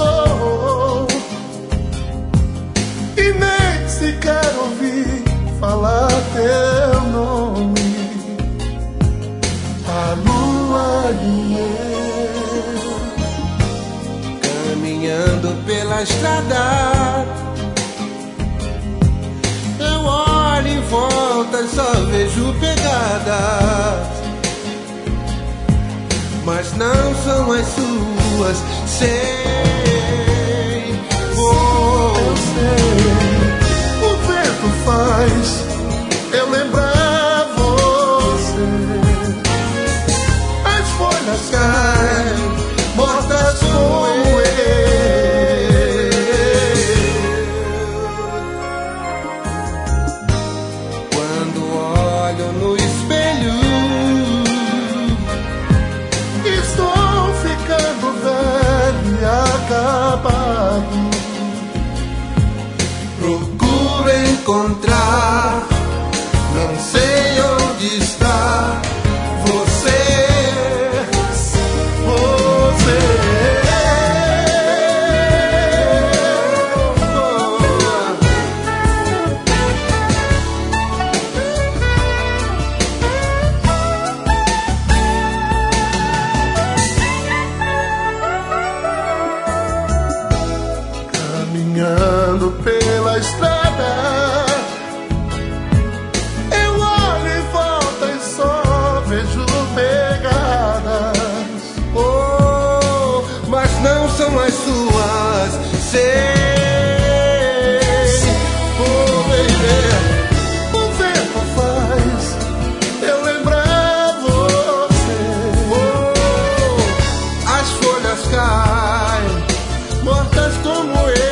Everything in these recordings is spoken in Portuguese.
e nem sequer ouvi falar teu nome. A lua e eu, caminhando pela estrada, eu olho em volta e só vejo pegadas, mas não são as suas. Sei, eu sei, o vento faz eu lembrar você. As folhas caem, mortas como eu. Quando olho no espelho, estou ficando velho e acabado. procuro encontrar, não sei onde está você. Caminhando pela estrada, eu olho em volta e só vejo pegadas. Oh, mas não são as suas. Sei, Oh, baby, o vento faz eu lembrar você. oh, as folhas caem, mortas como eu.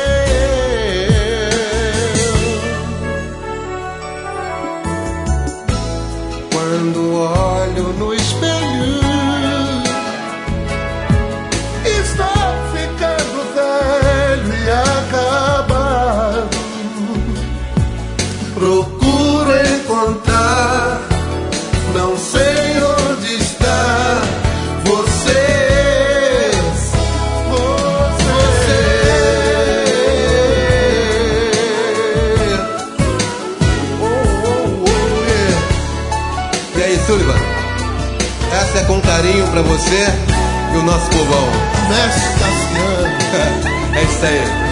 Quando olho no espelho, Estou ficando velho e acabado. procuro encontrar, não sei onde está você. E aí, Sullivan? Essa é com carinho pra você e o nosso povão. Mestre Cassiano. É isso aí.